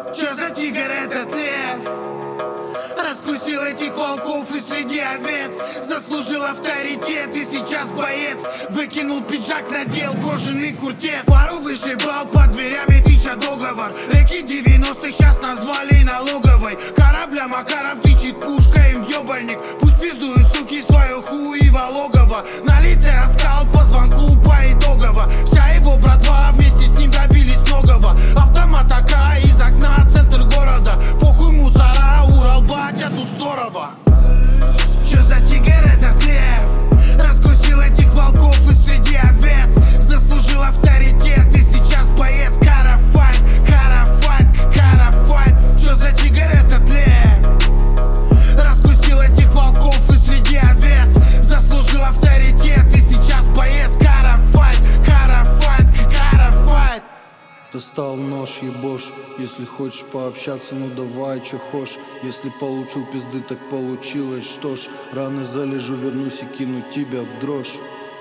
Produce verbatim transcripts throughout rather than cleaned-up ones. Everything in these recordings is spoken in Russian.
Чё за тигр этот лев? Раскусил этих волков и среди овец заслужил авторитет и сейчас боец. Выкинул пиджак, надел кожаный куртец. Пару вышибал под дверями, тыча договор. Реки девяностых сейчас назвали налоговой. Корабля макаром тычет пушка им в ёбальник. Пусть пиздуют суки свою хуево логово. На лице оскал по звонку поитогово. Вся его братва вместе с ним добились многого. Автомат АК из окна, центр города. Похуй мусора, Урал, батя, тут здорово. Чё за тигр этот лев? Раскусил этих волков и среди овец заслужил авторитет и сейчас боец. Карафайт, карафайт, карафайт. Чё за тигр этот лев? Раскусил этих волков и среди овец заслужил авторитет и сейчас боец. Карафайт, карафайт, карафайт. Достал нож, ебош. Если хочешь пообщаться, ну давай, чё хошь. Если получил пизды, так получилось, что ж. Рано залежу, вернусь и кину тебя в дрожь.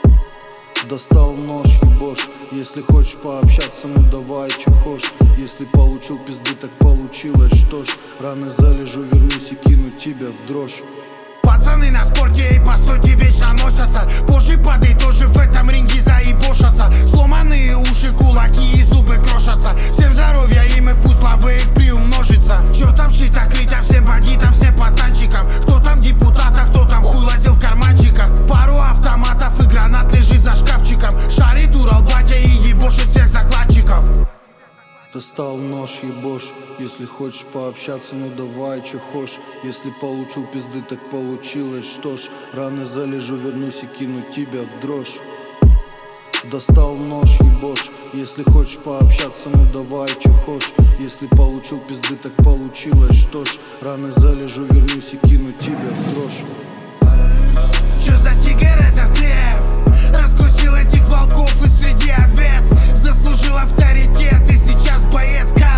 Достал нож, ебош. Если хочешь пообщаться, ну давай, чё хошь. Если получил пизды, так получилось, что ж. Рано залежу, вернусь и кину тебя в дрожь. Пацаны на спорте и по стойке вечно носятся. Позже падай тоже в этом ринге заебошатся. Сломанные уши, кулаки и зубы крошатся. Всем здоровья им и пусть славы их приумножится. Чё там шито крыто всем бандитам, всем пацанчикам. Кто там депутата, кто там хуй лазил в карманчиках. Пару автоматов и гранат лежит за шкафчиком. Шарит Урал, батя и ебошит всех закладчиков. Достал нож, ебош. Если хочешь пообщаться, ну давай, чё хошь. Если получил пизды, так получилось, что ж. Рано залежу, вернусь и кину тебя в дрожь. Достал нож, ебош. Если хочешь пообщаться, ну давай, чё хошь. Если получил пизды, так получилось, что ж. Рано залежу, вернусь и кину тебя в дрожь. Чё за тигр этот лев? Раскусил этих волков и среди овец заслужил авторитет и сейчас боец.